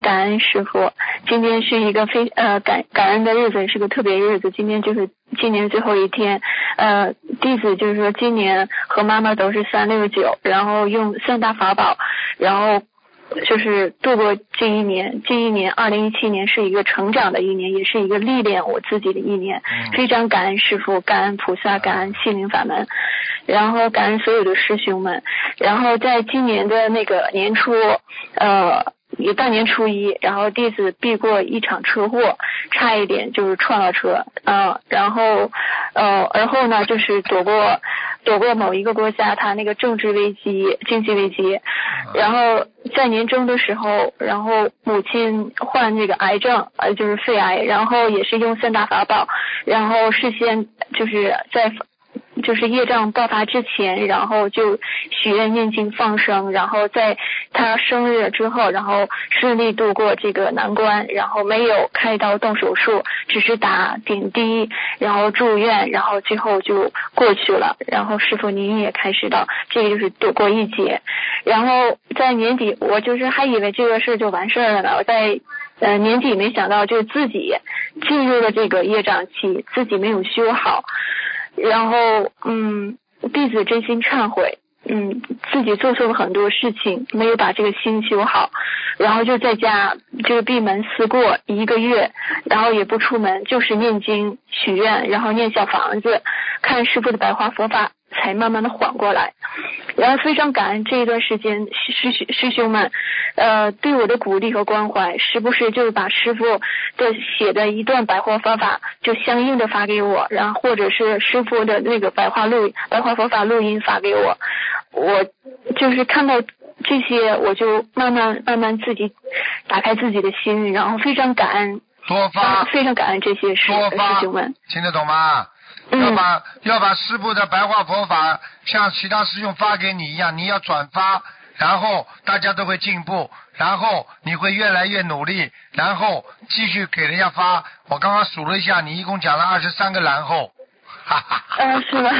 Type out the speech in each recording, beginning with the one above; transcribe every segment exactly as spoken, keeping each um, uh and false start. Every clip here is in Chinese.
感恩师傅，今天是一个非呃感感恩的日子，是个特别日子。今天就是今年最后一天，呃，弟子就是说今年和妈妈都是三六九，然后用三大法宝，然后就是度过这一年。这一年二零一七年是一个成长的一年，也是一个历练我自己的一年。非常感恩师父，感恩菩萨，感恩心灵法门，然后感恩所有的师兄们。然后在今年的那个年初，呃。也大年初一，然后弟子避过一场车祸，差一点就是撞了车，呃，然后呃，而后呢就是躲过躲过某一个国家他那个政治危机、经济危机，然后在年终的时候，然后母亲患这个癌症，呃，就是肺癌，然后也是用三大法宝，然后事先就是在。就是业障爆发之前，然后就许愿念经放生，然后在他生日之后，然后顺利度过这个难关，然后没有开刀动手术，只是打点滴，然后住院，然后最后就过去了。然后师父您也开始到，这个就是躲过一劫。然后在年底，我就是还以为这个事就完事儿了呢，我在呃年底没想到就自己进入了这个业障期，自己没有修好。然后，嗯，弟子真心忏悔，嗯，自己做错了很多事情，没有把这个心修好，然后就在家就是闭门思过一个月，然后也不出门，就是念经许愿，然后念小房子，看师父的白话佛法，才慢慢的缓过来。然后非常感恩这一段时间师师师兄们，呃，对我的鼓励和关怀，时不时就把师父的写的一段白话佛法就相应的发给我，然后或者是师父的那个白话录白话佛法录音发给我，我就是看到这些，我就慢慢慢慢自己打开自己的心，然后非常感恩， 多发， 非常感恩这些师多发师兄们， 听得懂吗？要把、嗯、要把师父的白话佛法像其他师兄发给你一样，你要转发，然后大家都会进步，然后你会越来越努力，然后继续给人家发。我刚刚数了一下，你一共讲了二十三个然后。 嗯，是吗？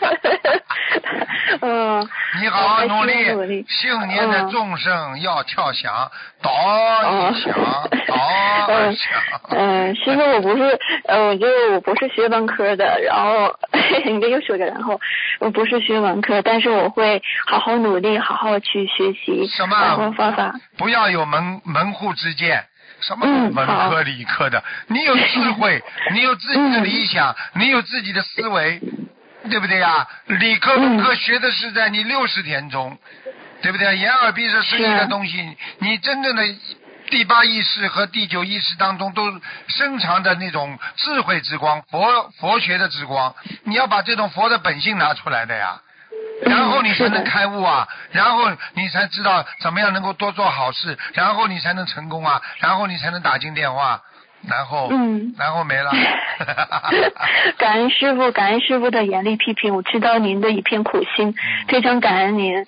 嗯， 你好好努力， 努力幸年的众生要跳响，倒一响，倒一响。 嗯，其实我不是，呃，我就我不是学文科的，然后你这又说个然后，我不是学文科，但是我会好好努力，好好去学习什么白话方法。 不要有门门户之见。什么文科理科的、嗯、你有智慧你有自己的理想、嗯、你有自己的思维，对不对呀？理科文科学的是在你六十天中、嗯、对不对？眼耳鼻舌身意的东西，你真正的第八意识和第九意识当中都深藏的那种智慧之光，佛佛学的之光，你要把这种佛的本性拿出来的呀，然后你才能开悟啊，然后你才知道怎么样能够多做好事，然后你才能成功啊，然后你才能打进电话，然后嗯，然后没了。 感恩师父，感恩师父的严厉批评，我知道您的一片苦心，非常感恩您。